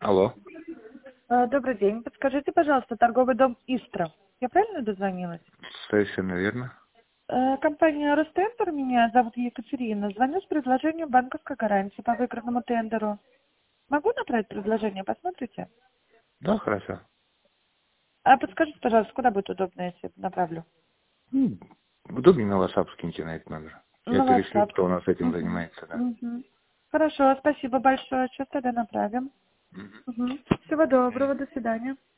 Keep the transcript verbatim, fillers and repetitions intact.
Алло. Э, Добрый день. Подскажите, пожалуйста, торговый дом Истра. Я правильно дозвонилась? Совершенно верно. Э, Компания Ростендер, меня зовут Екатерина. Звоню с предложением банковской гарантии по выигранному тендеру. Могу направить предложение, посмотрите? Да, хорошо. А подскажите, пожалуйста, куда будет удобно, если направлю? М, Удобнее на WhatsApp скиньте на этот номер. Я На перешлю, WhatsApp. кто у нас этим Мгм. занимается, да. Мгм. Хорошо, спасибо большое. Сейчас тогда направим. Мгм. Мгм. Всего доброго, до свидания.